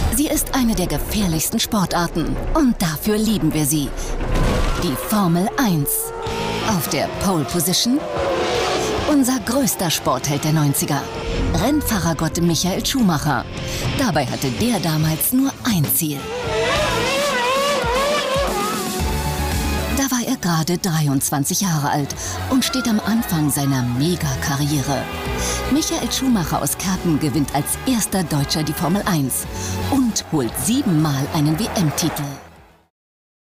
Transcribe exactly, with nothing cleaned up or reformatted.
Sie ist eine der gefährlichsten Sportarten und dafür lieben wir sie. Die Formel eins. Auf der Pole Position unser größter Sportheld der neunziger. Rennfahrergott Michael Schumacher. Dabei hatte der damals nur ein Ziel. Da war er gerade dreiundzwanzig Jahre alt und steht am Anfang seiner Mega-Karriere. Michael Schumacher aus Kerpen gewinnt als erster Deutscher die Formel eins und holt siebenmal einen W M-Titel.